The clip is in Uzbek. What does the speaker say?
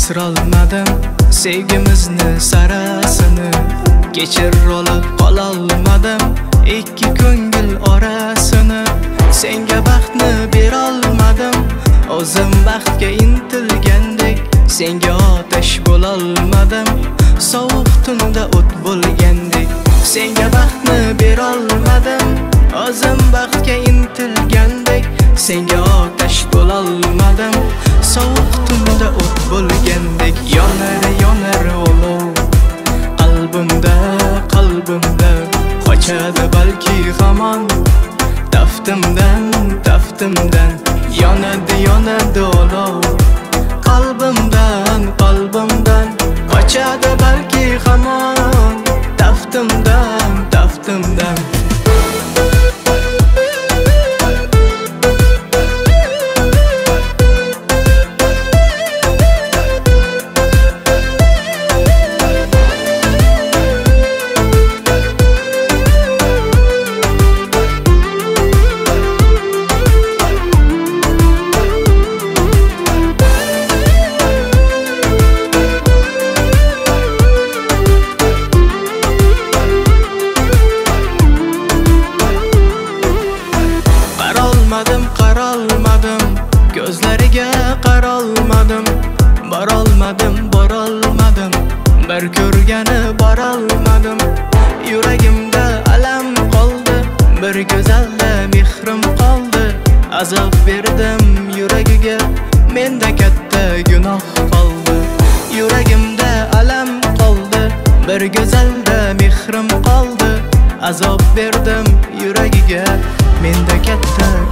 asrolmadim sevgimizni sarasini, kechir olib qololmadim ikki ko'ngil orasini. Senga baxtni berolmadim, o'zim baxtga intilgandek, senga otash bo'lolmadim, sovuq tunda o't bo'lgandek. Senga baxtni berolmadim, o'zim baxtga intilgandek, senga otash bo'lolmadim, sovuq tunda o't bo'lgandek. Yonar yonar olov qalbimda, qalbimda qochadi balki hamon taftimdan, taftimdan. Yonadi yonadi olov qalbimdan, qalbimdan qochadi balki hamon taftimdan, taftimdan. Qarolmadim, ko'zlariga qarolmadim, borolmadim, borolmadim, bir ko'rgani borolmadim. Yuragimda alam qoldi, bir go'zalda mehrim qoldi. Azob berdim yuragiga, menda katta gunoh qoldi. Yuragimda alam qoldi, bir go'zalda mehrim qoldi. Azob berdim yuragiga, menda katta